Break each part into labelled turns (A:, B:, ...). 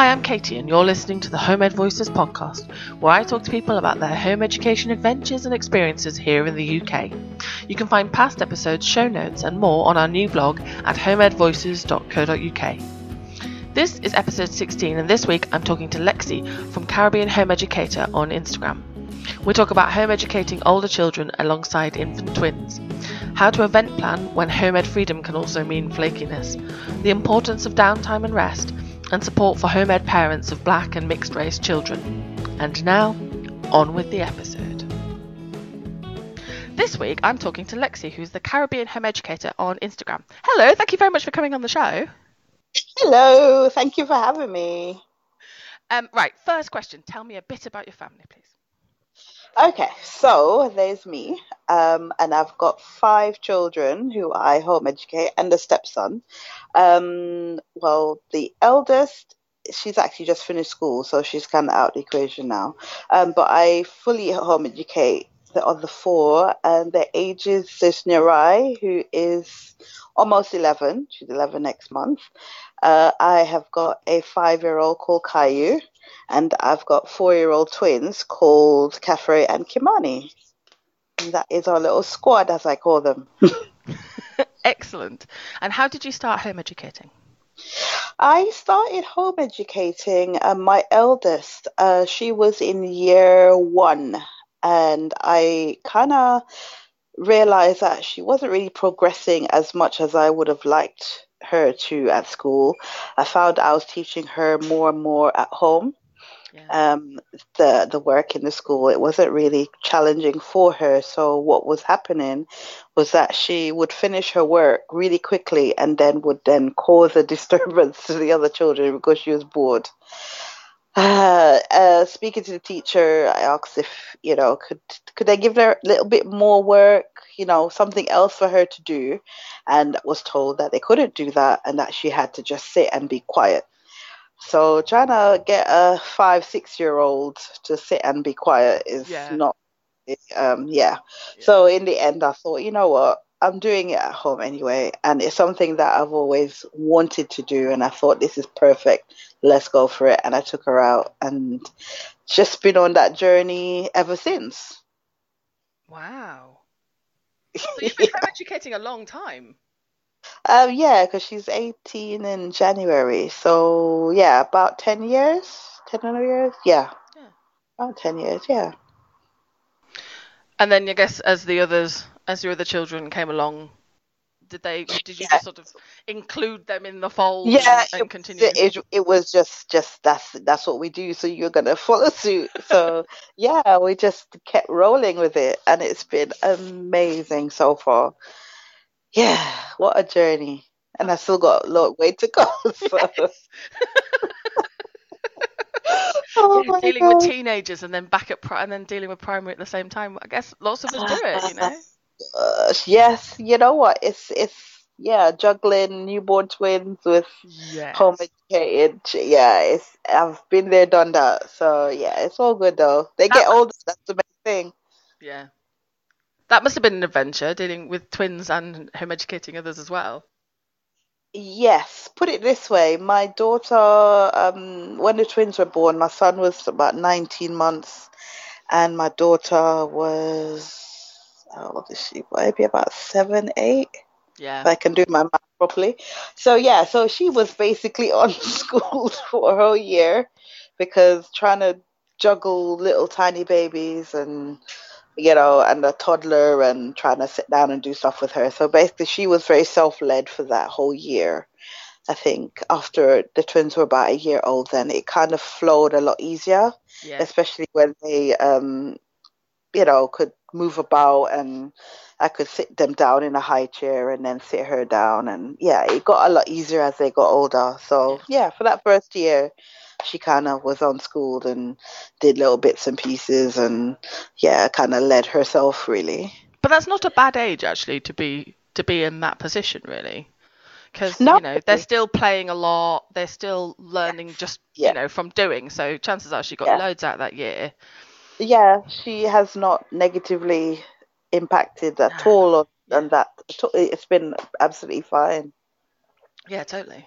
A: Hi, I'm Katie, and you're listening to the Home Ed Voices podcast, where I talk to people about their home education adventures and experiences here in the UK. You can find past episodes, show notes, and more on our new blog at homeedvoices.co.uk. This is episode 16, and this week I'm talking to Lexi from Caribbean Home Educator on Instagram. We talk about home educating older children alongside infant twins, how to event plan when home ed freedom can also mean flakiness, the importance of downtime and rest, and support for home ed parents of black and mixed race children. And now, on with the episode. This week I'm talking to Lexi, who's the Caribbean Home Educator on Instagram. Hello, thank you very much for coming on the show.
B: Hello, thank you for having me.
A: Right, first question, tell me a bit about your family, please.
B: Okay, so there's me, and I've got 5 children who I home educate and a stepson. Well, the eldest, she's actually just finished school, so she's kind of out the equation now. But I fully home educate the other 4, and their ages is Nirai, who is almost 11. She's 11 next month. I have got a 5-year-old called Caillou, and I've got 4-year-old twins called Caffrey and Kimani. And that is our little squad, as I call them.
A: Excellent. And how did you start home educating?
B: I started home educating my eldest. She was in year 1, and I kind of realized that she wasn't really progressing as much as I would have liked her to at school. I found I was teaching her more and more at home.
A: Yeah.
B: The work in the school, it wasn't really challenging for her. So what was happening was that she would finish her work really quickly and then would then cause a disturbance to the other children because she was bored. Speaking to the teacher, I asked if, could I give her a little bit more work, something else for her to do, and was told that they couldn't do that and that she had to just sit and be quiet. So trying to get a 5-6-year-old to sit and be quiet is not, yeah. So in the end, I thought, you know what? I'm doing it at home anyway, and it's something that I've always wanted to do, and I thought this is perfect. Let's go for it. And I took her out and just been on that journey ever since.
A: Wow. So you've been home educating a long time.
B: Yeah, because she's 18 in January. So yeah, about 10 years, 10 years. Yeah, about 10 years. Yeah.
A: And then I guess as your other children came along, did you just sort of include them in the fold and continue?
B: It was just that's what we do. So you're gonna follow suit. So yeah, we just kept rolling with it, and it's been amazing so far. Yeah, what a journey. And I still got a lot way to go. So.
A: Yes.
B: Oh my
A: dealing
B: God.
A: with teenagers and then and then dealing with primary at the same time. I guess lots of us do it,
B: Yes, you know what? It's juggling newborn twins with home educated. Yeah, I've been there, done that. So yeah, it's all good though. They get older. That's the main thing.
A: Yeah. That must have been an adventure, dealing with twins and home educating others as well.
B: Yes, put it this way. My daughter, when the twins were born, my son was about 19 months, and my daughter was, how old is she? Maybe about 7, 8.
A: Yeah.
B: If I can do my math properly. So yeah, so she was basically on school for a whole year because trying to juggle little tiny babies and and a toddler and trying to sit down and do stuff with her. So basically she was very self-led for that whole year. I think after the twins were about a year old, then it kind of flowed a lot easier, especially when they could move about, and I could sit them down in a high chair and then sit her down. And yeah, it got a lot easier as they got older. So yeah, for that first year, she kind of was unschooled and did little bits and pieces and kind of led herself really.
A: But that's not a bad age actually to be in that position really. Because, they're still playing a lot. They're still learning from doing. So chances are she got loads out that year.
B: Yeah, she has not negatively impacted at all on that. It's been absolutely fine.
A: Yeah, totally.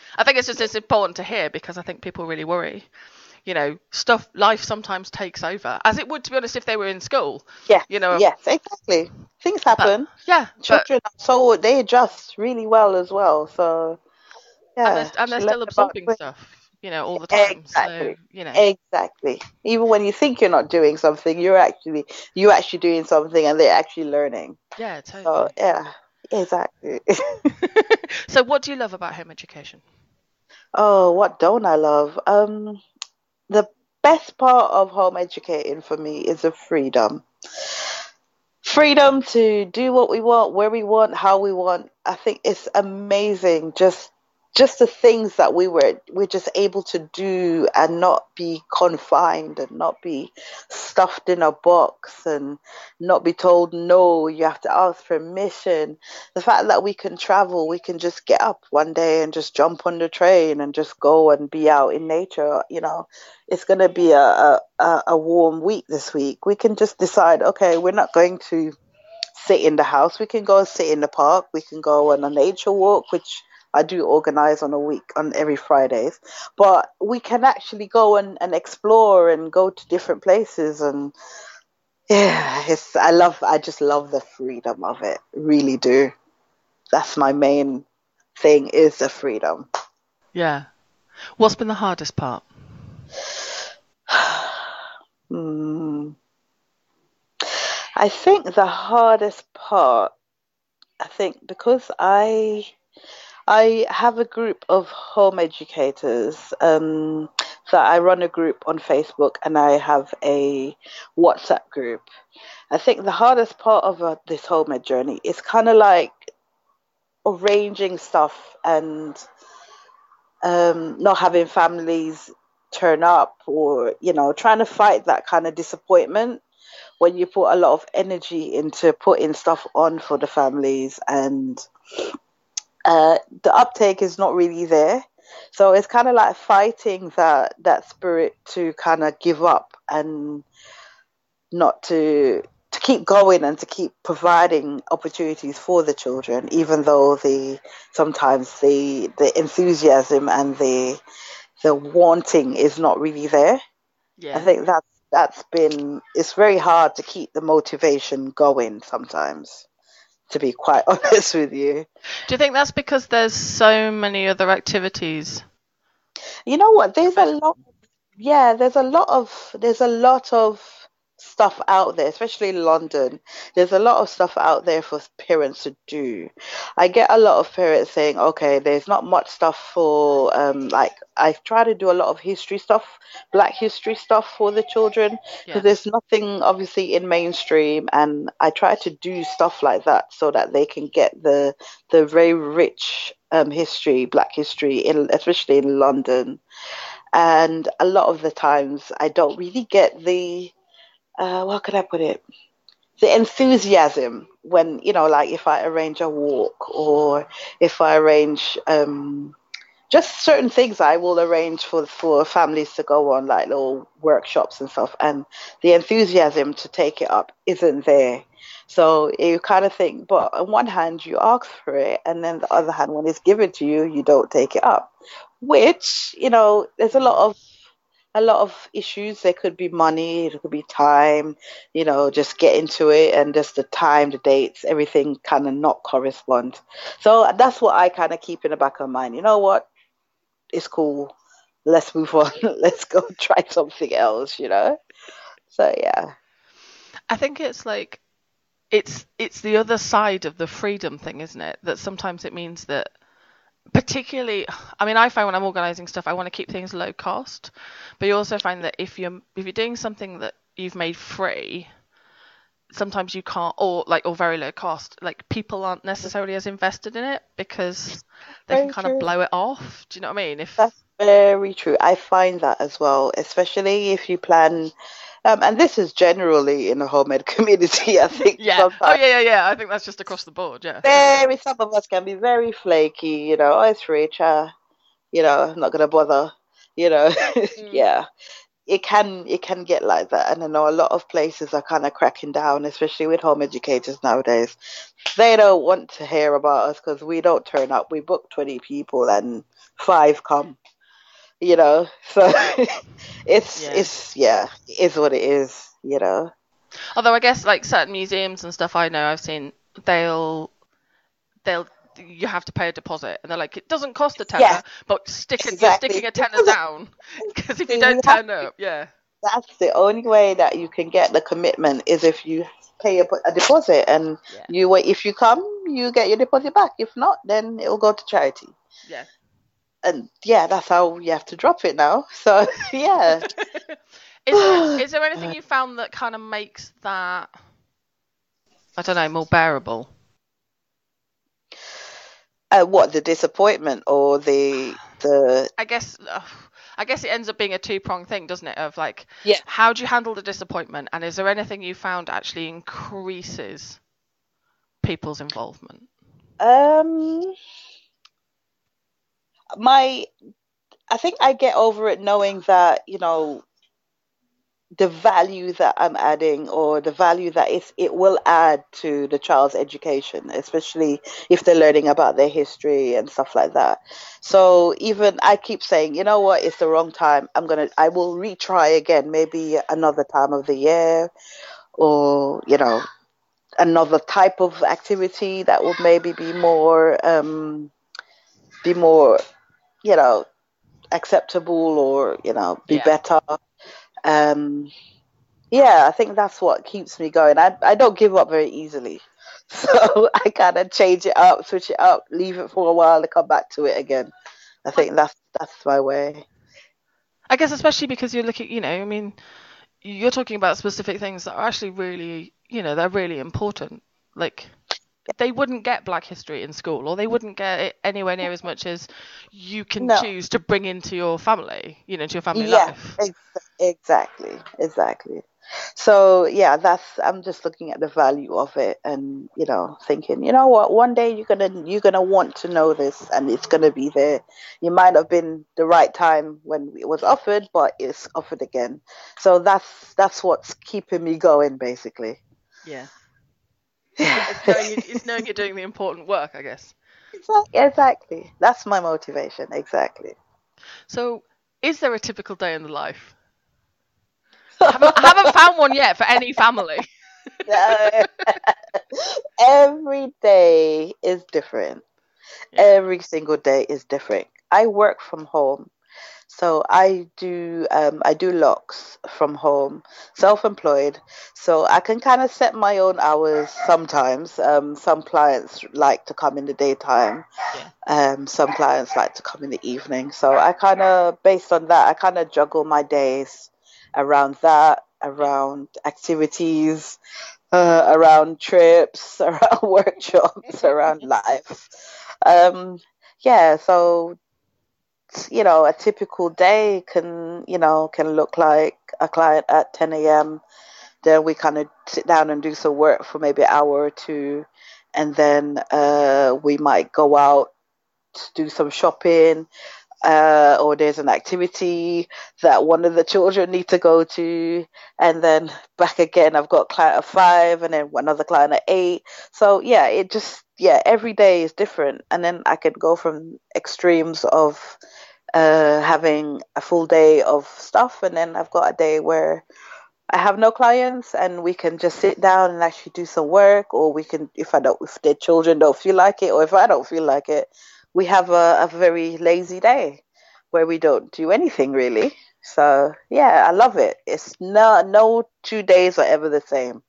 A: I think it's important to hear because I think people really worry. Life sometimes takes over, as it would, to be honest, if they were in school.
B: Yes,
A: You know,
B: yes, exactly. Things
A: but
B: happen.
A: yeah, but
B: Children, so they adjust really well as well. So yeah,
A: and they're
B: to learn
A: still
B: about
A: absorbing stuff, all the time. So,
B: exactly, exactly. Even when you think you're not doing something, you actually doing something, and they're actually learning.
A: yeah,
B: So
A: totally.
B: yeah, exactly.
A: So, what do you love about home education?
B: Oh, what don't I love? The best part of home educating for me is the freedom. Freedom to do what we want, where we want, how we want. I think it's amazing. Just the things that we're just able to do and not be confined and not be stuffed in a box and not be told no, you have to ask permission. The fact that we can travel, we can just get up one day and just jump on the train and just go and be out in nature. It's going to be a warm week this week. We can just decide, okay, we're not going to sit in the house. We can go and sit in the park. We can go on a nature walk, which I do organize on every Fridays. But we can actually go and explore and go to different places. And yeah, I just love the freedom of it. Really do. That's my main thing, is the freedom.
A: Yeah. What's been the hardest part?
B: Hmm. I think the hardest part, I think because I have a group of home educators. So I run a group on Facebook and I have a WhatsApp group. I think the hardest part of this home ed journey is kind of like arranging stuff and not having families turn up, or trying to fight that kind of disappointment when you put a lot of energy into putting stuff on for the families, and the uptake is not really there. So it's kind of like fighting that spirit to kind of give up and not to keep going and to keep providing opportunities for the children, even though sometimes the enthusiasm and the wanting is not really there. I
A: Yeah.
B: think that's been, it's very hard to keep the motivation going sometimes, to be quite honest with you.
A: Do you think that's because there's so many other activities?
B: You know what? There's a
A: Compared.
B: lot. Yeah, there's a lot of stuff out there, especially in London. There's a lot of stuff out there for parents to do. I get a lot of parents saying, okay, there's not much stuff for like I try to do a lot of history stuff, Black history stuff for the children, because
A: Yeah.
B: there's nothing obviously in mainstream, and I try to do stuff like that so that they can get the very rich history, Black history, especially in London. And a lot of the times I don't really get the what could I put it, the enthusiasm when, like if I arrange a walk, or if I arrange just certain things I will arrange for families to go on, like little workshops and stuff, and the enthusiasm to take it up isn't there. So you kind of think, but on one hand you ask for it, and then the other hand, when it's given to you, you don't take it up, which, there's a lot of issues. There could be money, it could be time, just get into it, and just the time, the dates, everything kind of not correspond. So that's what I kind of keep in the back of mind. You know what? It's cool. Let's move on. Let's go try something else. So yeah.
A: I think it's like it's the other side of the freedom thing, isn't it? That sometimes it means that, particularly, I mean, I find when I'm organizing stuff, I want to keep things low cost, but you also find that if you're doing something that you've made free, sometimes you can't, or very low cost, like people aren't necessarily as invested in it because they can
B: Very
A: kind of
B: true.
A: blow it off. Do you know what I mean? If
B: That's very true. I find that as well, especially if you plan, and this is generally in the home ed community. I think
A: yeah, oh
B: sometimes
A: yeah, I think that's just across the board. Yeah.
B: some of us can be very flaky. Oh, it's rich. I'm not gonna bother. You know,
A: Mm.
B: yeah. It can get like that, and I know a lot of places are kind of cracking down, especially with home educators nowadays. They don't want to hear about us because we don't turn up. We book 20 people, and 5 come, you know. So
A: Yeah.
B: it is what it is.
A: Although I guess like certain museums and stuff I know I've seen, they'll they'll you have to pay a deposit, and they're like, it doesn't cost a
B: Yes,
A: tenner, but you're sticking
B: exactly.
A: a tenner down because if you don't
B: Exactly.
A: turn up, yeah,
B: That's the only way that you can get the commitment is if you pay a deposit, and
A: yeah,
B: you wait. If you come, you get your deposit back. If not, then it will go to charity.
A: yeah.
B: And yeah, that's how you have to drop it now. So yeah.
A: Is there anything you found that kind of makes that, I don't know, more bearable?
B: What, the disappointment or the
A: I guess I guess it ends up being a two-pronged thing, doesn't it? Of like,
B: yeah.
A: how do you handle the disappointment, and is there anything you found actually increases people's involvement?
B: Um, my I think I get over it knowing that the value that I'm adding, or the value that it will add to the child's education, especially if they're learning about their history and stuff like that. So even I keep saying, you know what, it's the wrong time. I will retry again, maybe another time of the year, or another type of activity that would maybe be more, you know, acceptable, or be
A: Yeah.
B: better. Um, Yeah, I think that's what keeps me going. I don't give up very easily. So I kind of change it up, switch it up, leave it for a while to come back to it again. I
A: I,
B: think that's my way.
A: I guess especially because you're looking, I mean, you're talking about specific things that are actually really, they're really important. Like, they wouldn't get Black history in school, or they wouldn't get it anywhere near as much as you can
B: No.
A: choose to bring into your family, to your family
B: Yeah,
A: life.
B: exactly, exactly. So yeah, I'm just looking at the value of it, and thinking, you know what, one day you're gonna want to know this, and it's gonna be there. You might have been the right time when it was offered, but it's offered again. So that's what's keeping me going, basically.
A: Yeah.
B: Yeah.
A: It's knowing you're doing the important work, I guess.
B: Exactly. That's my motivation. Exactly.
A: So, is there a typical day in the life? I haven't found one yet for any family.
B: No. Every day is different.
A: Yeah.
B: Every single day is different. I work from home, so I do locks from home, self-employed, so I can kind of set my own hours sometimes. Some clients like to come in the daytime.
A: Yeah.
B: Some clients like to come in the evening. So I kind of, based on that, I kind of juggle my days around that,
A: Yeah.
B: around activities, around trips, around workshops, around life. Um, yeah, so a typical day can look like a client at 10 a.m. Then we kind of sit down and do some work for maybe an hour or two, and then we might go out to do some shopping, or there's an activity that one of the children need to go to, and then back again. I've got a client at 5, and then another client at 8. So yeah, every day is different, and then I could go from extremes of having a full day of stuff, and then I've got a day where I have no clients, and we can just sit down and actually do some work, or we can, if the children don't feel like it, or if I don't feel like it, we have a very lazy day where we don't do anything really. So yeah, I love it. It's no 2 days are ever the same.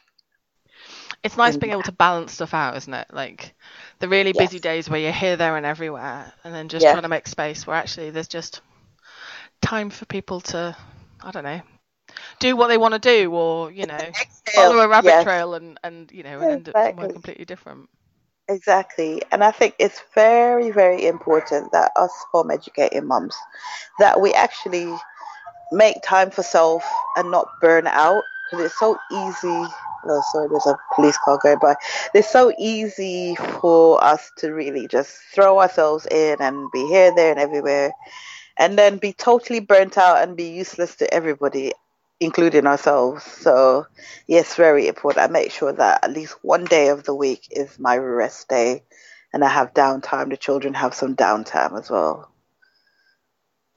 A: It's nice
B: And
A: being able to balance stuff out, isn't it? Like the really busy
B: yes,
A: days where you're here, there, and everywhere, and then just
B: yes,
A: trying to make space where actually there's just time for people to, I don't know, do what they want to do, or
B: exhale.
A: follow a rabbit
B: Yes,
A: trail and end up somewhere
B: exactly.
A: completely different.
B: Exactly. And I think it's very, very important that us home educating mums, that we actually make time for self and not burn out, because it's so easy. Oh, sorry, there's a police car going by. It's so easy for us to really just throw ourselves in and be here, there, and everywhere, and then be totally burnt out and be useless to everybody, including ourselves. So, yes, very important. I make sure that at least one day of the week is my rest day, and I have downtime. The children have some downtime as well.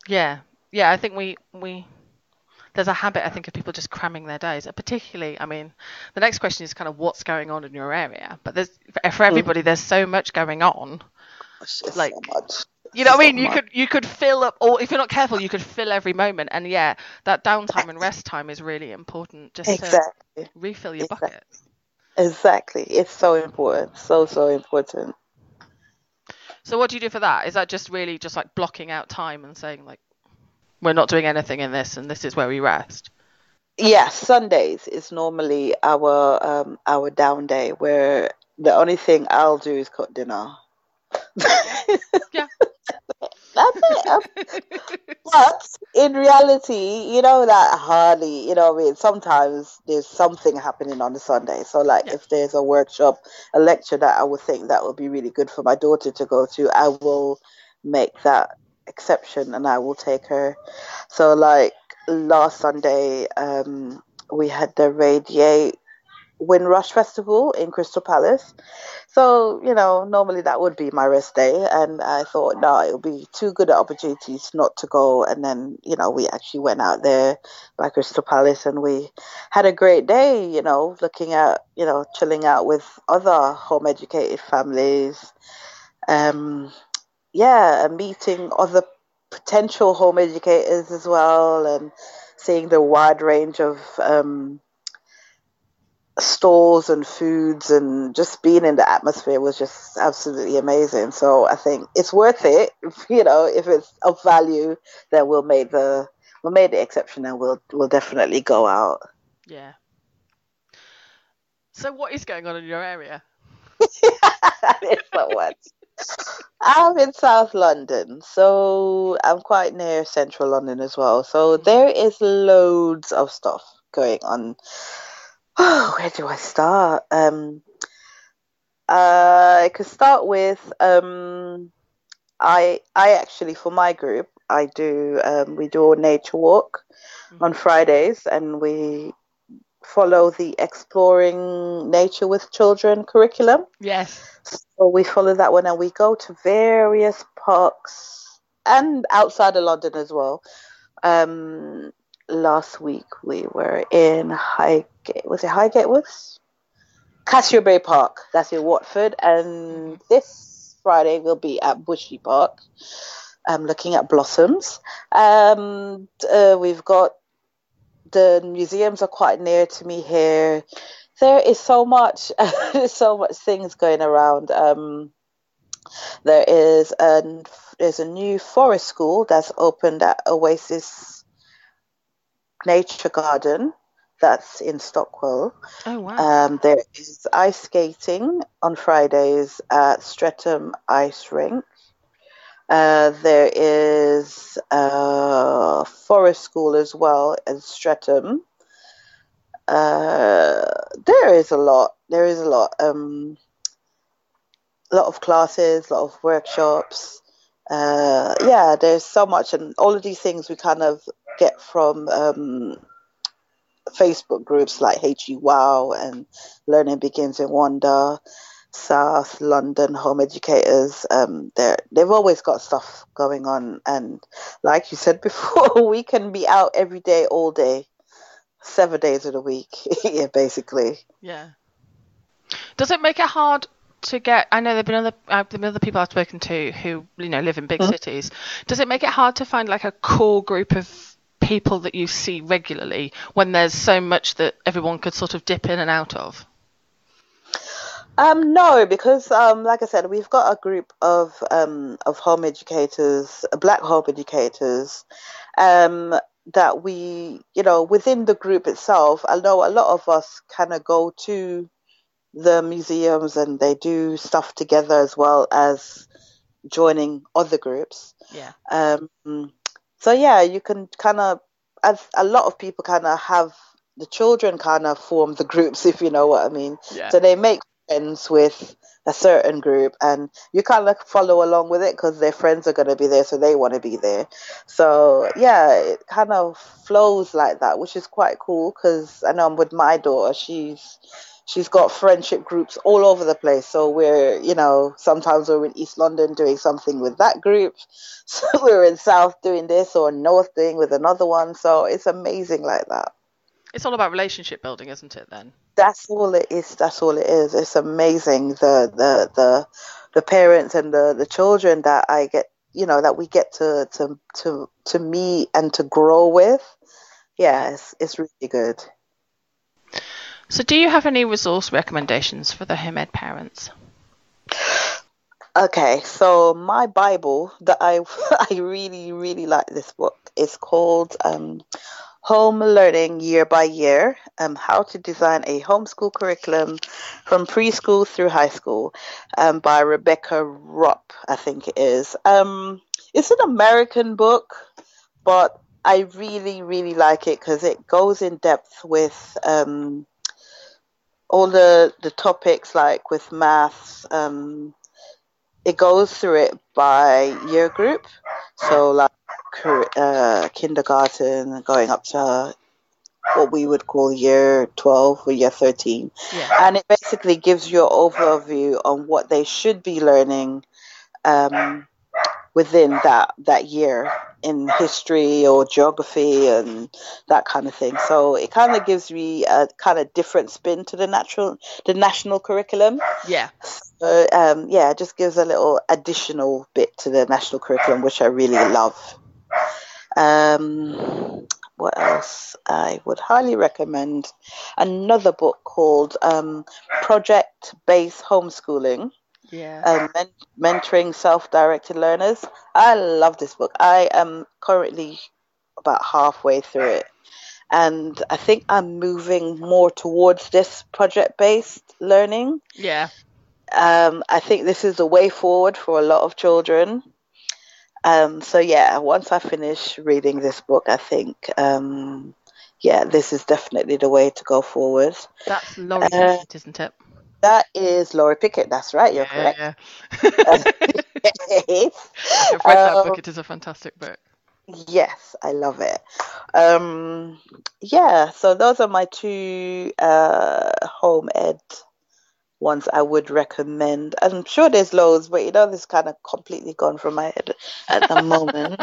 A: Yeah. Yeah, I think we there's a habit, I think, of people just cramming their days. Particularly, I mean, the next question is kind of what's going on in your area. But there's for
B: Mm.
A: everybody, there's so much going on.
B: It's just so
A: Like,
B: much.
A: you know what I
B: So
A: mean?
B: much.
A: You could fill up, or if you're not careful, you could fill every moment. And yeah, that downtime and rest time is really important, just to
B: Exactly.
A: refill your
B: Exactly.
A: bucket.
B: Exactly. It's so important. So, so important.
A: So what do you do for that? Is that just really just like blocking out time and saying like we're not doing anything in this, and this is where we rest?
B: Yeah, Sundays is normally our down day where the only thing I'll do is cook dinner.
A: Yeah.
B: That's it. But in reality, you know that hardly, you know, what I mean, sometimes there's something happening on the Sunday. So, like,
A: Yeah.
B: if there's a workshop, a lecture that I would think that would be really good for my daughter to go to, I will make that exception and I will take her. So, like last Sunday, we had the Radiate Windrush Festival in Crystal Palace. So, you know, normally that would be my rest day. And I thought, no, it would be too good an opportunities not to go. And then, you know, we actually went out there by Crystal Palace and we had a great day, you know, looking at, you know, chilling out with other home educated families. Um, yeah, and meeting other potential home educators as well and seeing the wide range of stores and foods and just being in the atmosphere was just absolutely amazing. So I think it's worth it. You know, if it's of value, then we'll make the exception and we'll definitely go out.
A: Yeah. So what is going on in your area?
B: It's not much. I'm in South London, so I'm quite near Central London as well. So
A: Mm.
B: there is loads of stuff going on. Oh, where do I start? I could start with I actually for my group I do we do a nature walk on
A: Mhm.
B: Fridays and we follow the exploring nature with children curriculum.
A: Yes.
B: So we follow that one and we go to various parks and outside of London as well. Um, Last week we were in Highgate. Was it Highgate Woods? Cassiobury Park. That's in Watford.
A: Mhm.
B: And this Friday we'll be at Bushy Park. Looking at blossoms. We've got the museums are quite near to me here. There is so much, there's so much things going around. There is there's a new forest school that's opened at Oasis Nature Garden. That's in Stockwell.
A: Oh wow.
B: There is ice skating on Fridays at Streatham Ice Rink. There is forest school as well at Streatham. Uh, there is a lot. There is a lot. A lot of classes, a lot of workshops. Yeah, there's so much, and all of these things we kind of get from Facebook groups like HE Wow and Learning Begins in Wonder, South London Home Educators. They've always got stuff going on, and like you said before, we can be out every day, all day, 7 days of the week. Yeah, basically.
A: Yeah. Does it make it hard to get? I know there've been other people I've spoken to who live in big
B: Mm.
A: cities. Does it make it hard to find like a core group of people that you see regularly when there's so much that everyone could sort of dip in and out of?
B: No, because like I said, we've got a group of home educators, black home educators, um, that we, you know, within the group itself. I know a lot of us kind of go to the museums and they do stuff together as well as joining other groups.
A: Yeah.
B: Um, so yeah, you can kind of, as a lot of people kind of have the children kind of form the groups, if you know what I mean.
A: Yeah.
B: So they make friends with a certain group, and you kind of follow along with it because their friends are going to be there, so they want to be there. So yeah, it kind of flows like that, which is quite cool. Because I know with my daughter, she's she's got friendship groups all over the place. So we're, sometimes we're in East London doing something with that group. So we're in South doing this, or North doing with another one. So it's amazing like that.
A: It's all about relationship building, isn't it, then?
B: That's all it is. That's all it is. It's amazing the parents and the children that I get, that we get to meet and to grow with. Yeah, it's really good.
A: So do you have any resource recommendations for the home ed parents?
B: Okay, so my Bible that I I really really like this book. It's called Home Learning Year by Year: How to Design a Homeschool Curriculum from Preschool through High School, by Rebecca Rupp, I think it is. It's an American book, but I really really like it because it goes in depth with all the topics, like with maths. It goes through it by year group, so like kindergarten going up to what we would call year 12 or year 13.
A: Yeah.
B: And it basically gives you an overview on what they should be learning within that year in history or geography and that kind of thing. So it kind of gives me a kind of different spin to the national curriculum.
A: Yeah.
B: So it just gives a little additional bit to the national curriculum, which I really love. What else? I would highly recommend another book called Project Based Homeschooling.
A: Yeah.
B: Mentoring Self-Directed Learners. I love this book. I am currently about halfway through it, and I think I'm moving more towards this project-based learning.
A: Yeah.
B: I think this is the way forward for a lot of children. So yeah, once I finish reading this book, I think this is definitely the way to go forward.
A: That's Laurie Pickett, isn't it?
B: That is Laurie Pickett. That's right. You're correct.
A: Yeah.
B: Yes.
A: I've read that book. It is a fantastic book.
B: Yes, I love it. So those are my two home ed ones I would recommend. I'm sure there's loads, but this is kind of completely gone from my head at the moment.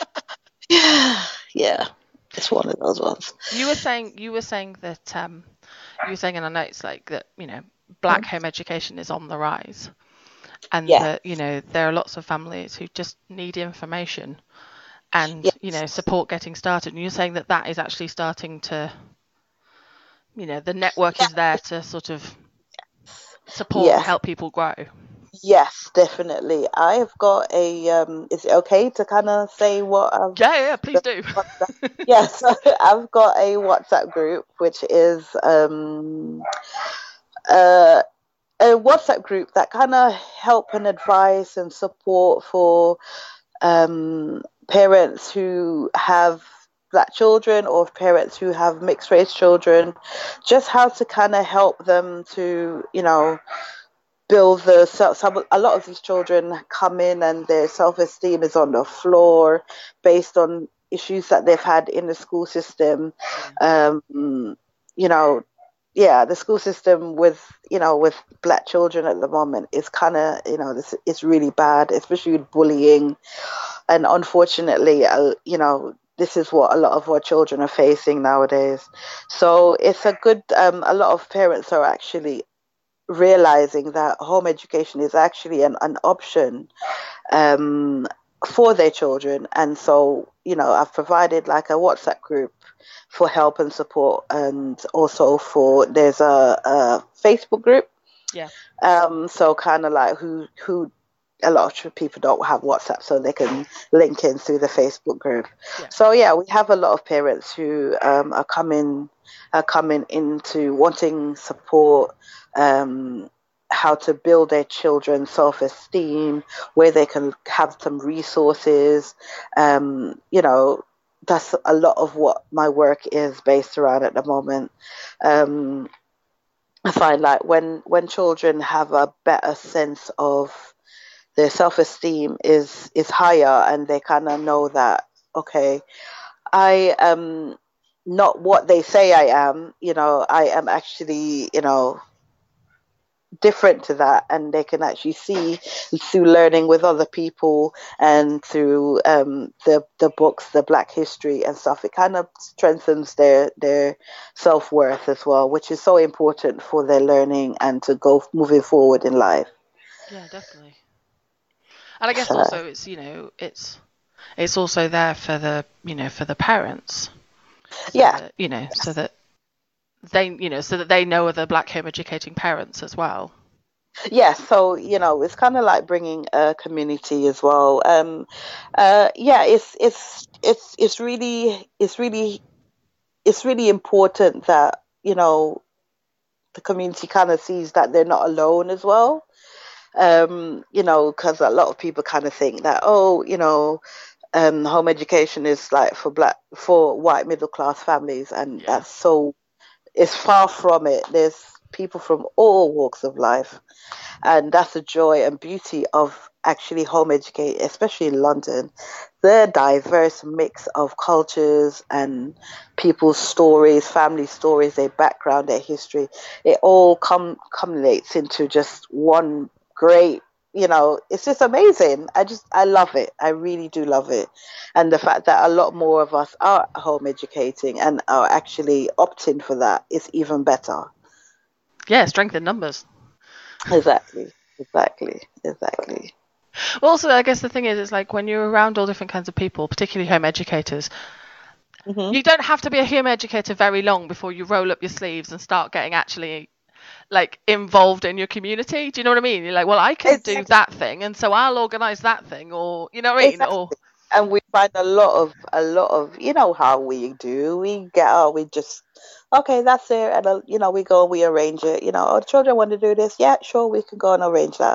B: Yeah, it's one of those ones.
A: You were saying that you were saying in our notes like that, Black home education is on the rise, and that there are lots of families who just need information and support getting started. And you're saying that is actually starting to, the network is there to sort of support and help people grow.
B: Yes, definitely. I've got a is it okay to kind of say what I've
A: Yeah, please do.
B: Yes, I've got a WhatsApp group which is a WhatsApp group that kind of help and advise and support for parents who have Black children or parents who have mixed race children, just how to kind of help them to, build a lot of these children come in and their self-esteem is on the floor based on issues that they've had in the school system. The school system with Black children at the moment is kind of, it's really bad, especially with bullying. And unfortunately, this is what a lot of our children are facing nowadays. So it's a good, a lot of parents are actually realizing that home education is actually an option for their children. And so, I've provided like a WhatsApp group for help and support, and also there's a Facebook group.
A: Yeah.
B: So kind of like who a lot of people don't have WhatsApp, so they can link in through the Facebook group.
A: Yeah.
B: So yeah, we have a lot of parents who are coming into wanting support, how to build their children's self-esteem, where they can have some resources. That's a lot of what my work is based around at the moment. I find like when children have a better sense of their self-esteem is higher, and they kind of know that, okay, I am not what they say I am. I am actually, different to that, and they can actually see through learning with other people and through the books, the Black history and stuff. It kind of strengthens their self-worth as well, which is so important for their learning and to go moving forward in life.
A: Yeah, definitely. And I guess
B: So,
A: also it's it's also there for the parents, so
B: yeah.
A: that so that they know other Black home educating parents as well.
B: Yeah, so it's kind of like bringing a community as well. Yeah, it's really important that the community kind of sees that they're not alone as well. Because a lot of people kind of think that, home education is like for white middle class families, and
A: Yeah.
B: it's far from it. There's people from all walks of life. And that's the joy and beauty of actually home educate, especially in London. The diverse mix of cultures and people's stories, family stories, their background, their history, it all culminates into just one great, it's just amazing. I love it. I really do love it. And the fact that a lot more of us are home educating and are actually opting for that is even better.
A: Yeah, strength in numbers.
B: Exactly. Exactly.
A: Well, also, I guess the thing is, it's like when you're around all different kinds of people, particularly home educators,
B: Hmm.
A: you don't have to be a home educator very long before you roll up your sleeves and start getting actually like involved in your community. Do you know what I mean? You're like, well, I can do
B: Exactly.
A: that thing, and so I'll organise that thing, or you know what I mean?
B: Exactly.
A: Or
B: And we find a lot of how we do. We get out, we just okay, that's it, and we go and we arrange it. Oh, the children want to do this, yeah, sure, we can go and arrange that.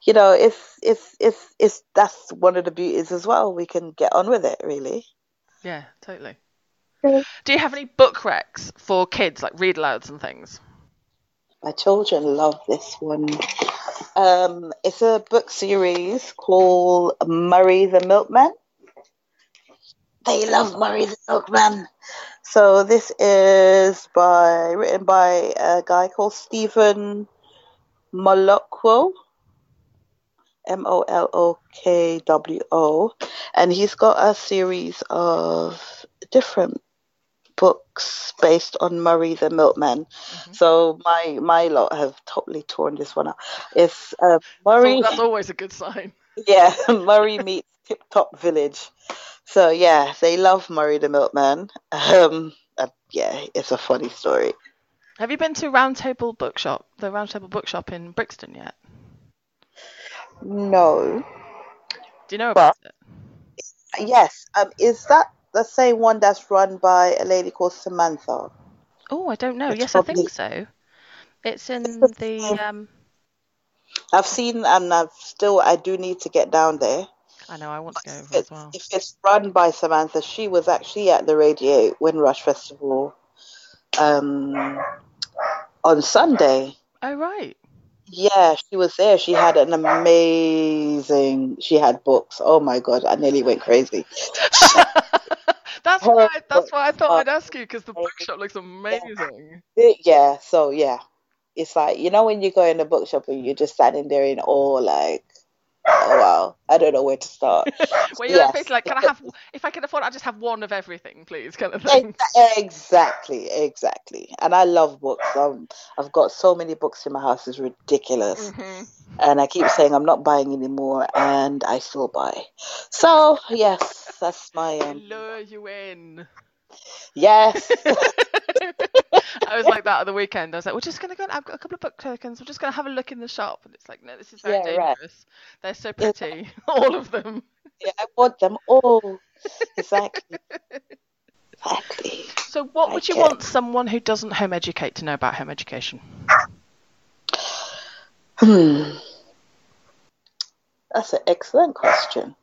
B: It's that's one of the beauties as well. We can get on with it, really.
A: yeah, totally.
B: Mm.
A: Do you have any book recs for kids, like read alouds and things?
B: My children love this one. It's a book series called Murray the Milkman. They love Murray the Milkman. So this is written by a guy called Stephen Molokwo, Molokwo, and he's got a series of different books based on Murray the Milkman.
A: Mm-hmm.
B: So my lot have totally torn this one up. It's
A: That's
B: Murray,
A: that's always a good sign.
B: yeah, Murray meets Tip Top Village. So yeah, they love Murray the Milkman. Yeah, it's a funny story.
A: Have you been to the Round Table Bookshop in Brixton yet?
B: No,
A: Do you know about
B: but
A: it?
B: yes. Is that the same one that's run by a lady called Samantha?
A: Oh, I don't know.
B: It's
A: Yes, I
B: probably
A: think so. It's
B: it's the
A: in the
B: same. I've seen, and I do need to get down there.
A: I know, I want to
B: But
A: go
B: if
A: over as
B: it's
A: well.
B: if it's run by Samantha, she was actually at the Radiate Windrush Festival um, on Sunday.
A: Oh, right.
B: Yeah, she was there. She had an amazing. She had books. Oh my God, I nearly went crazy.
A: That's
B: Her
A: why that's why I
B: books
A: thought
B: are
A: I'd ask you because the
B: amazing.
A: bookshop looks amazing.
B: Yeah. So yeah, it's like when you go in the bookshop and you're just standing there in awe, like, oh wow, I don't know where to start.
A: Where you're like
B: Yes,
A: basically like, can I have if I can afford, I just have one of everything, please, kind of thing.
B: exactly. And I love books. I've got so many books in my house; it's ridiculous.
A: Hmm.
B: And I keep saying I'm not buying anymore, and I still buy. So yes, that's my
A: They lure you in.
B: yes.
A: I was like that at the weekend. I was like, we're just gonna go. I've got a couple of book tokens. We're just gonna have a look in the shop, and it's like, no, this is very
B: Yeah, right.
A: dangerous. They're so pretty, all of them.
B: Yeah, I want them all. Exactly. Exactly.
A: So, what would
B: Like
A: you
B: it.
A: want someone who doesn't home educate to know about home education?
B: Hmm. That's an excellent question.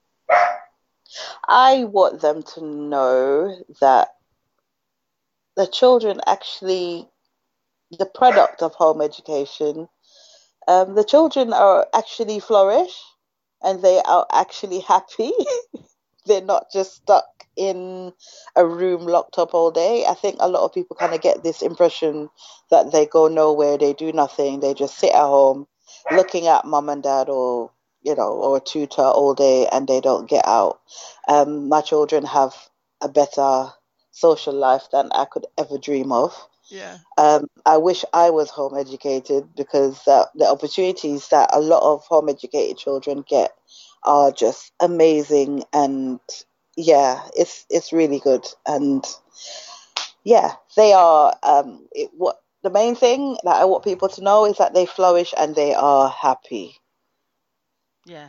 B: I want them to know that the children actually, the product of home education, the children are actually flourish and they are actually happy. They're not just stuck in a room locked up all day. I think a lot of people kind of get this impression that they go nowhere, they do nothing, they just sit at home looking at mom and dad or or a tutor all day, and they don't get out. My children have a better social life than I could ever dream of.
A: Yeah.
B: I wish I was home educated, because the opportunities that a lot of home educated children get are just amazing, and yeah, it's really good, and yeah, they are. What the main thing that I want people to know is that they flourish and they are happy,
A: Yeah.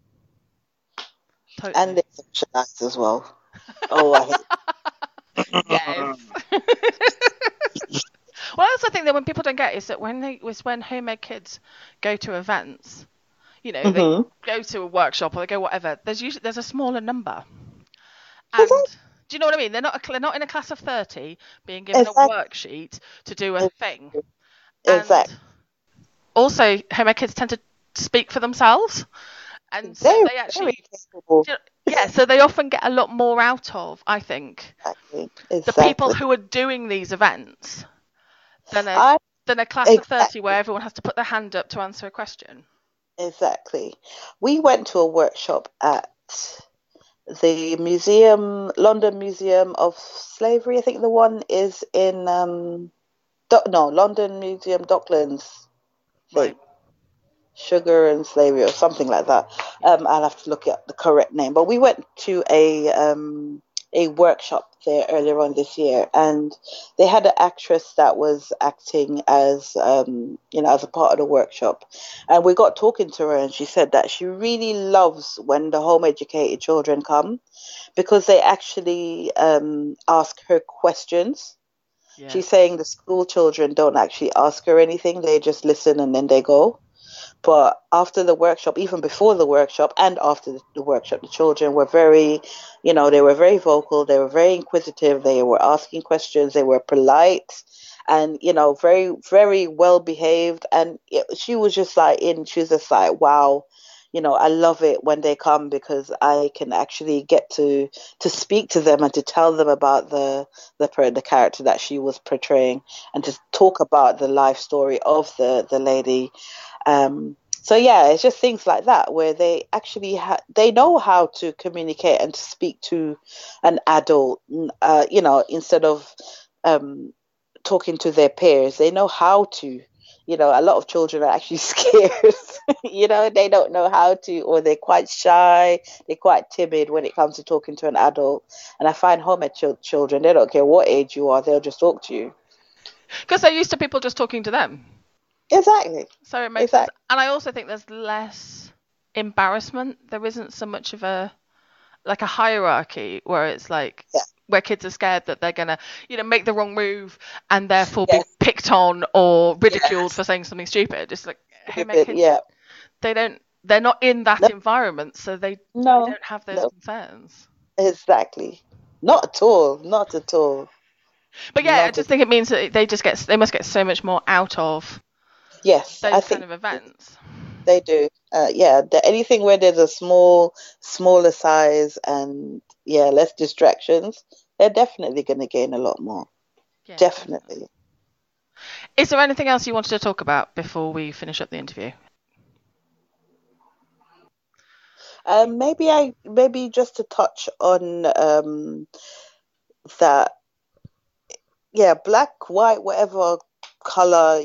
B: and
A: Totally.
B: they socialize as well. Oh, I hate.
A: Yes. Well, that's the thing that when people don't get is that when homemade kids go to events, they
B: Mm-hmm.
A: go to a workshop or they go whatever. There's a smaller number, and
B: Exactly.
A: do you know what I mean? They're not in a class of 30 being given a
B: Exactly.
A: worksheet to do a thing, and
B: Exactly.
A: also homemade kids tend to speak for themselves, and so
B: Very,
A: they
B: very
A: actually,
B: capable.
A: yeah, so they often get a lot more out of, I think,
B: Exactly.
A: the people
B: Exactly.
A: who are doing these events than a
B: I
A: than a class of 30 where
B: exactly.
A: everyone has to put their hand up to answer a question.
B: Exactly. We went to a workshop at the museum, London Museum of Slavery. I think the one is in no, London Museum Docklands. I
A: Right.
B: think Sugar and Slavery or something like that.
A: Yeah.
B: I'll have to look at the correct name. But we went to a workshop there earlier on this year, and they had an actress that was acting as as a part of the workshop, and we got talking to her, and she said that she really loves when the home educated children come, because they actually ask her questions.
A: Yeah.
B: She's saying the school children don't actually ask her anything; they just listen and then they go. But after the workshop, even before the workshop and after the workshop, the children were very, they were very vocal. They were very inquisitive. They were asking questions. They were polite and, very, very well behaved. And she was just like she was just like, wow, I love it when they come, because I can actually get to speak to them and to tell them about the character that she was portraying, and to talk about the life story of the lady. So yeah, it's just things like that where they actually they know how to communicate and to speak to an adult, instead of um, talking to their peers. They know how to. A lot of children are actually scared. They don't know how to, or they're quite shy. They're quite timid when it comes to talking to an adult. And I find home children, they don't care what age you are, they'll just talk to you.
A: Because they're used to people just talking to them.
B: Exactly.
A: So it makes sense.
B: Exactly.
A: And I also think there's less embarrassment. There isn't so much of a hierarchy where it's like
B: Yeah.
A: where kids are scared that they're gonna, make the wrong move and therefore be
B: Yes.
A: picked on or ridiculed
B: Yes.
A: for saying something stupid. It's like homemade
B: Stupid.
A: kids,
B: Yeah.
A: they're not in that
B: No.
A: environment, so they
B: No.
A: don't have those
B: No.
A: concerns.
B: Exactly. Not at all. Not at all.
A: But yeah, I
B: Not
A: just
B: at.
A: think it means that they must get so much more out of
B: Yes, I
A: those kind
B: think
A: of events.
B: they do. Yeah, anything where there's a smaller size, and yeah, less distractions, they're definitely going to gain a lot more.
A: Yeah, definitely.
B: Definitely.
A: Is there anything else you wanted to talk about before we finish up the interview?
B: Maybe just to touch on that. Yeah, black, white, whatever color,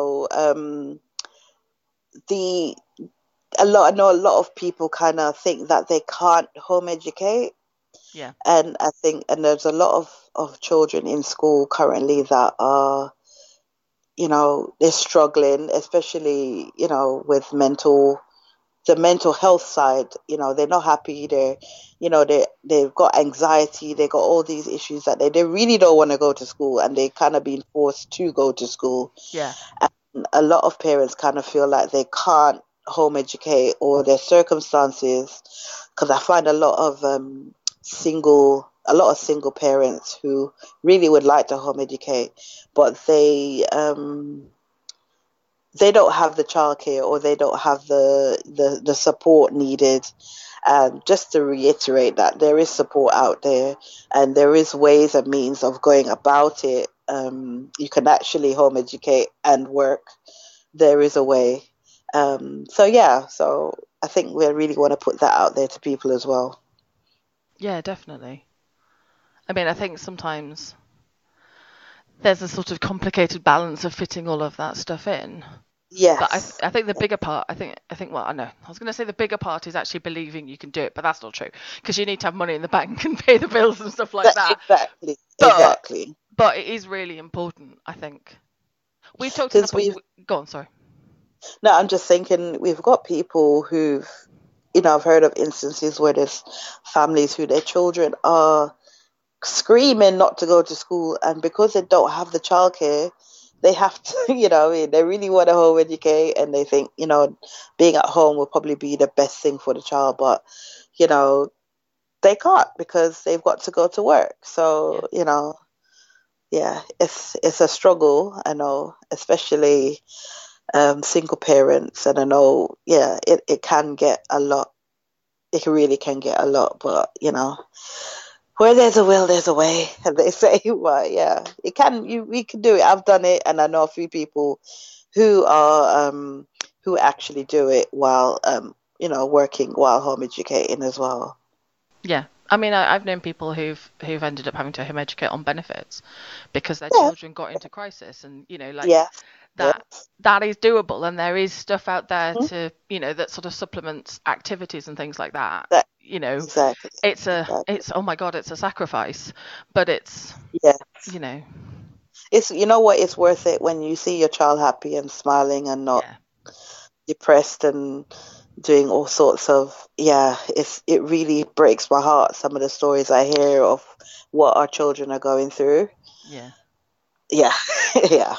B: the I know a lot of people kind of think that they can't home educate.
A: Yeah.
B: And I think, and there's a lot of children in school currently that are, they're struggling, especially, with the mental health side. They're not happy. They've got anxiety. They got all these issues that they really don't want to go to school, and they kind of being forced to go to school.
A: Yeah.
B: And a lot of parents kind of feel like they can't home educate, or their circumstances, because I find a lot of single parents who really would like to home educate, but they don't have the childcare, or they don't have the support needed, And just to reiterate that there is support out there, and there is ways and means of going about it. You can actually home educate and work. There is a way. So yeah, so I think we really want to put that out there to people as well.
A: Yeah, definitely. I mean, I think sometimes there's a sort of complicated balance of fitting all of that stuff in. But
B: Yes.
A: I think the bigger part, well, I know, I was going to say the bigger part is actually believing you can do it, but that's not true because you need to have money in the bank and pay the bills and stuff like that.
B: Exactly.
A: But
B: Exactly.
A: but it is really important, I think. We've talked
B: Because
A: enough.
B: we've
A: Go on, sorry.
B: No, I'm just thinking we've got people who've, I've heard of instances where there's families who their children are screaming not to go to school, and because they don't have the childcare, they have to, they really want to home educate, and they think, being at home will probably be the best thing for the child, but, you know, they can't because they've got to go to work.
A: Yeah.
B: So, yeah, it's a struggle, I know, especially single parents, and I know, yeah, it can get a lot. It really can get a lot, but where there's a will, there's a way, as they say. But yeah, it can. We can do it. I've done it, and I know a few people who are who actually do it while working while home educating as well.
A: Yeah. I mean, I've known people who've ended up having to home educate on benefits because their
B: Yeah,
A: children got into crisis, and like
B: yeah, yeah.
A: that is doable, and there is stuff out there
B: Mhm.
A: to that sort of supplements activities and things like that.
B: That
A: You know,
B: exactly,
A: it's oh my God, it's a sacrifice, but it's
B: yeah.
A: you know
B: It's what, it's worth it when you see your child happy and smiling and not
A: yeah
B: depressed and doing all sorts of, yeah, it really breaks my heart, some of the stories I hear of what our children are going through.
A: yeah.
B: Yeah. Yeah.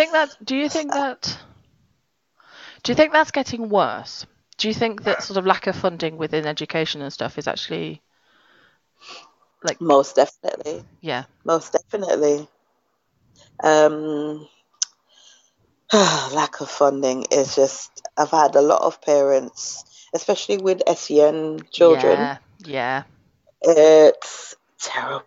A: Do you think that's getting worse? Do you think that sort of lack of funding within education and stuff is actually like
B: Most definitely.
A: yeah
B: Most definitely. um Lack of funding is just, I've had a lot of parents, especially with SEN children.
A: yeah yeah
B: It's terrible.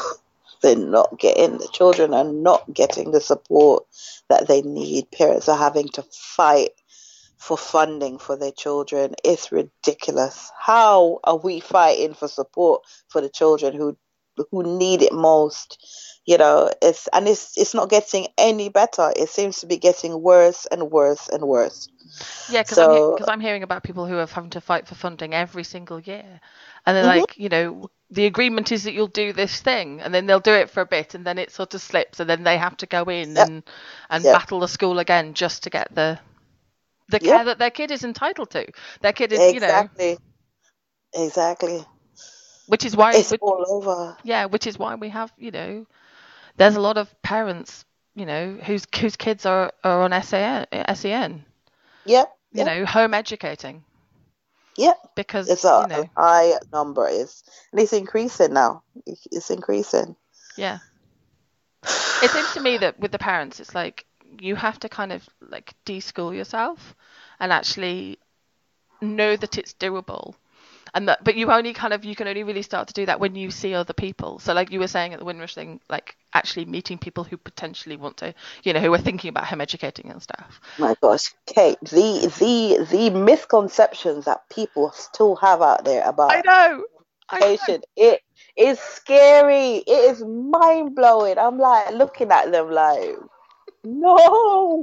B: The children are not getting the support that they need. Parents are having to fight for funding for their children. It's ridiculous. How are we fighting for support for the children who need it most? It's not getting any better. It seems to be getting worse and worse and worse.
A: Yeah,
B: So,
A: because I'm hearing about people who are having to fight for funding every single year, and they're
B: mhm,
A: like, the agreement is that you'll do this thing, and then they'll do it for a bit, and then it sort of slips, and then they have to go in
B: yep,
A: and
B: yep,
A: battle the school again just to get the care
B: yep,
A: that their kid is entitled to. Their kid is,
B: exactly, exactly.
A: which is why,
B: It's all over.
A: yeah, which is why we have, there's a lot of parents, whose kids are on SEN,
B: Yep, yep,
A: home educating
B: yep. It's
A: because,
B: a high number, and it's increasing now. It's increasing.
A: yeah. It seems to me that with the parents, it's like you have to kind of like de-school yourself and actually know that it's doable. And that, but you can only really start to do that when you see other people. So like you were saying at the Windrush thing, like actually meeting people who potentially want to, who are thinking about home educating and stuff.
B: My gosh, Kate, the misconceptions that people still have out there
A: I
B: about
A: know, I know.
B: education, it is scary. It is mind blowing. I'm like looking at them like, no.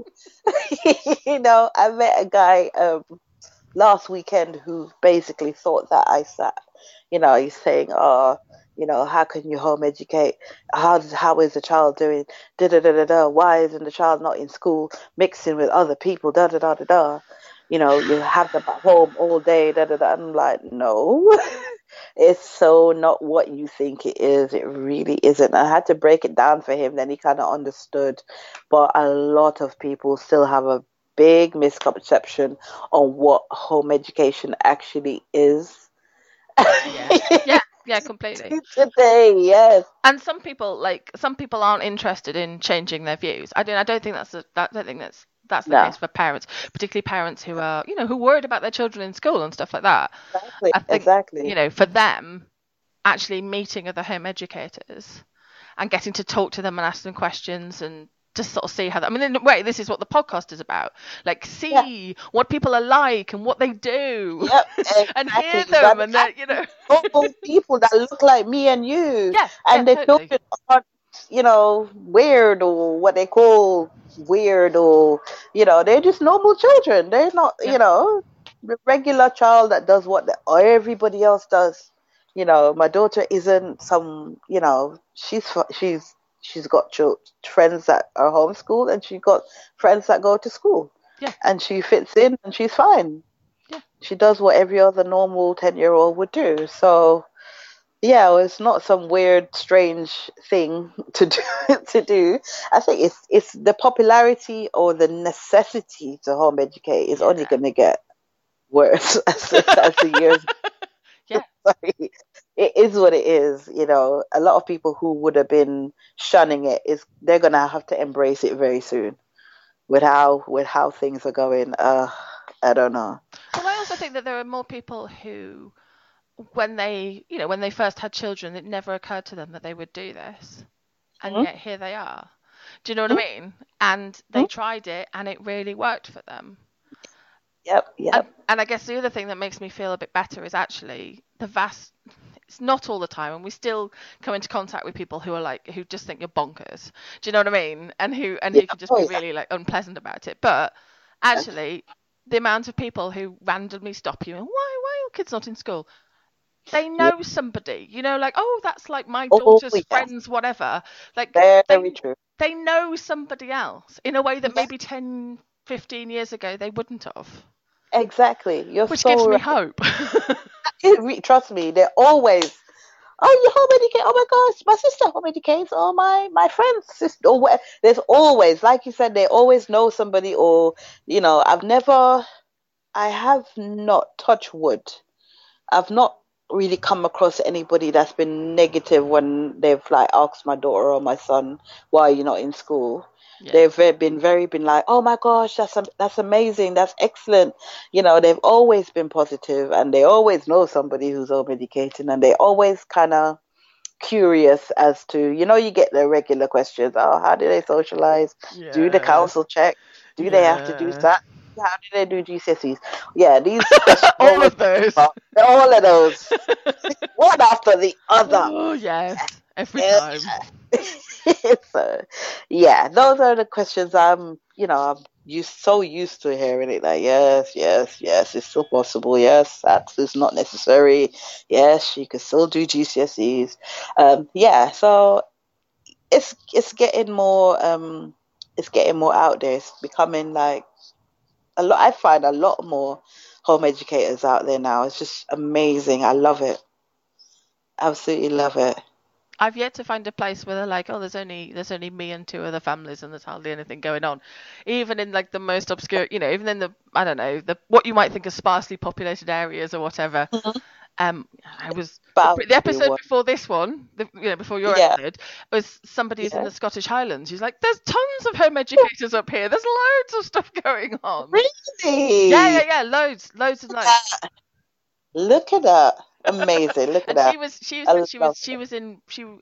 B: I met a guy last weekend who basically thought that I sat, he's saying, oh, how can you home educate? How is the child doing? Da da da da da. Why isn't the child not in school mixing with other people? Da da da da da. You have them at home all day. Da da da. I'm like, no, it's so not what you think it is. It really isn't. I had to break it down for him. Then he kind of understood. But a lot of people still have a big misconception on what home education actually is.
A: Yeah, yeah, yeah, completely.
B: Today, yes.
A: And some people aren't interested in changing their views. I don't think that's the
B: No,
A: case for parents, particularly parents who are, who are worried about their children in school and stuff like that.
B: exactly,
A: I think,
B: exactly.
A: for them, actually meeting other home educators and getting to talk to them and ask them questions and just sort of see how. I mean, in a way, this is what the podcast is about. Like,
B: Yeah.
A: see what people are like and what they do,
B: Yep,
A: and
B: exactly.
A: hear them, and then
B: Normal people that look like me and you,
A: yeah,
B: and the
A: totally.
B: children aren't, weird or what they call weird or, they're just normal children. They're not,
A: Yeah.
B: the regular child that does what everybody else does. My daughter isn't some, she's got friends that are homeschooled and she's got friends that go to school.
A: Yeah.
B: And she fits in and she's fine.
A: Yeah.
B: She does what every other normal 10-year-old would do. So, yeah, it's not some weird, strange thing to do. To do. I think it's the popularity or the necessity to home educate is only going to get worse as the years.
A: Yeah.
B: Sorry. It is what it is. A lot of people who would have been shunning they're going to have to embrace it very soon. With how things are going, I don't know.
A: Well, I also think that there are more people who, when they first had children, it never occurred to them that they would do this, and
B: Mm-hmm.
A: yet here they are. Do you know what I mean? And they tried it, and it really worked for them.
B: Yep.
A: And I guess the other thing that makes me feel a bit better is actually it's not all the time, and we still come into contact with people who are who just think you're bonkers. Do you know what I mean? And who can just be really unpleasant about it. But actually, the amount of people who randomly stop you and why are your kids not in school? They know somebody, oh, that's like my daughter's friends, whatever.
B: Very true.
A: They know somebody else in a way that maybe 10, 15 years ago they wouldn't have.
B: Exactly.
A: Which gives me hope.
B: Trust me, they're always, you home educate. Oh my gosh, my sister home educates. Oh, my friend's sister. Or whatever. There's always, like you said, they always know somebody. Or I have not, touch wood, I've not really come across anybody that's been negative when they've asked my daughter or my son, why are you not in school? Yeah. They've been like, oh my gosh, that's amazing, that's excellent. They've always been positive, and they always know somebody who's home educating, and they always kind of curious as to, you get the regular questions. Oh, how do they socialize? Yeah. Do the council check? Do they have to do that? How do they do GCSEs? Yeah, these questions.
A: All of those.
B: One after the other.
A: Oh, yes. Every time.
B: So, yeah, those are the questions I'm so used to hearing it. Like, yes, it's still possible. Yes, that is not necessary. Yes, she could still do GCSEs. Yeah, so it's getting more out there. It's becoming like I find a lot more home educators out there now. It's just amazing. I love it. Absolutely love it.
A: I've yet to find a place where they're like, oh, there's only me and two other families and there's hardly anything going on. Even in the most obscure, even in I don't know, what you might think of sparsely populated areas or whatever. I was the episode before this one, before your episode, was somebody who's in the Scottish Highlands. She's like, there's tons of home educators up here. There's loads of stuff going on.
B: Really?
A: Yeah, loads and loads.
B: Look at that. Amazing. Look at that.
A: She was in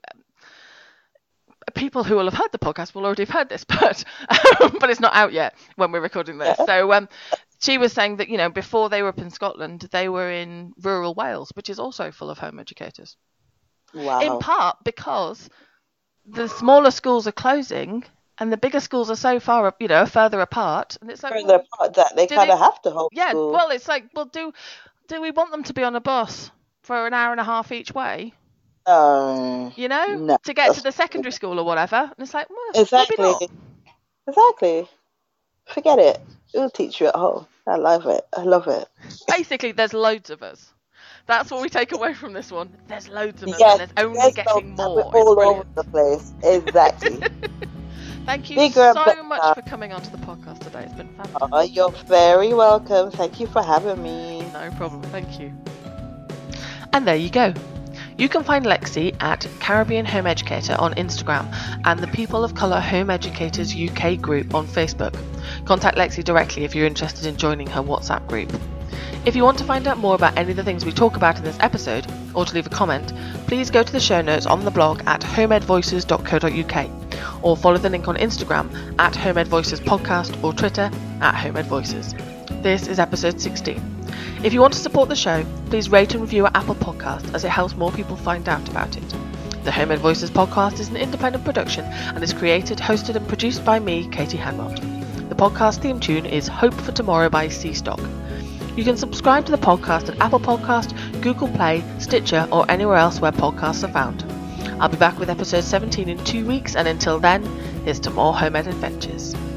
A: people who will have heard the podcast will already have heard this, but it's not out yet when we're recording this. So she was saying that before they were up in Scotland, they were in rural Wales, which is also full of home educators.
B: Wow.
A: In part because the smaller schools are closing and the bigger schools are so far up, further apart, and it's like
B: further apart that they kind of have to homeschool.
A: Yeah, well, it's like, well, do we want them to be on a bus for an hour and a half each way?
B: No.
A: To get to the secondary school or whatever. And it's like, well,
B: exactly.
A: Maybe not.
B: Exactly. Forget it. It will teach you at home. I love it.
A: Basically, there's loads of us. That's what we take away from this one. There's loads of us, and there's only getting more.
B: We're all over the place. Exactly.
A: Thank you so much for coming onto the podcast today. It's been fantastic.
B: Oh, you're very welcome. Thank you for having me.
A: No problem. Thank you. And there you go. You can find Lexi at Caribbean Home Educator on Instagram and the People of Colour Home Educators UK group on Facebook. Contact Lexi directly if you're interested in joining her WhatsApp group. If you want to find out more about any of the things we talk about in this episode, or to leave a comment, please go to the show notes on the blog at homedvoices.co.uk, or follow the link on Instagram at HomeEdVoices Podcast or Twitter at HomeEdVoices. This is episode 16. If you want to support the show, please rate and review our Apple Podcast as it helps more people find out about it. The Home Ed Voices podcast is an independent production and is created, hosted and produced by me, Katie Hanmont. The podcast theme tune is Hope for Tomorrow by Seastock. You can subscribe to the podcast at Apple Podcast, Google Play, Stitcher or anywhere else where podcasts are found. I'll be back with episode 17 in 2 weeks, and until then, here's to more Home Ed adventures.